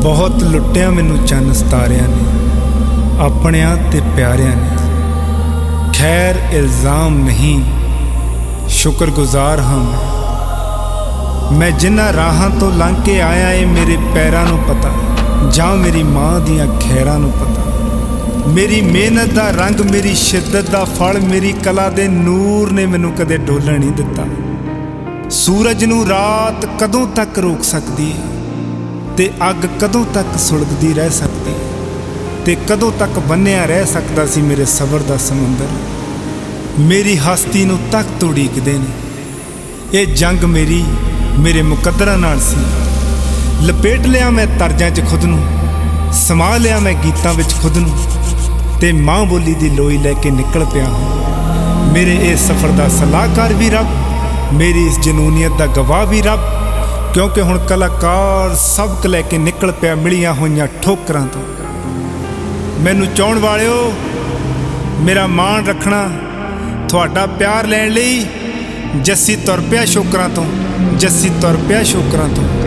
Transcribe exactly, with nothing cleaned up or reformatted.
बहुत लुटिया मैनू चन्न सितारियां ने अपनियां ते प्यारियां ने। खैर इल्ज़ाम नहीं, शुक्रगुजार हाँ मैं जिन्हां राहां तो लंघ के आया ए मेरे पैरां नूं पता, जां मेरी माँ दियां खैरां नूं पता। मेरी मेहनत दा रंग, मेरी शिद्दत दा फल, मेरी कला दे नूर ने मैनू कदे डोलण नहीं दिता। सूरज नूं रात कदों तक रोक सकदी है ते अग कदों तक सुलगदी रह सकदी, ते कदों तक बन्निया रह सकदा सी मेरे सबर दा समंदर। मेरी हस्ती नूं तख्त उड़ीकदे ने, ये जंग मेरी मेरे मुकद्दरां नाल सी। लपेट लिया मैं तर्जां च खुद नूं, समा लिया मैं गीतां विच खुद नूं, ते मां बोली दी लोई लैके निकल पिया हां। मेरे इस सफर दा सलाहकार भी रब, मेरी इस जनूनीयत दा गवाह भी रब, क्योंकि हुण कलाकार सबक लैके निकल पिया मिलियां होईयां ठोकरां तो। मैनू चाहण वालिओ मेरा मान रखना, तुहाडा प्यार लैण लई जस्सी तुर पिया शोकरां तो, जस्सी तुर पिया शोकरां तो।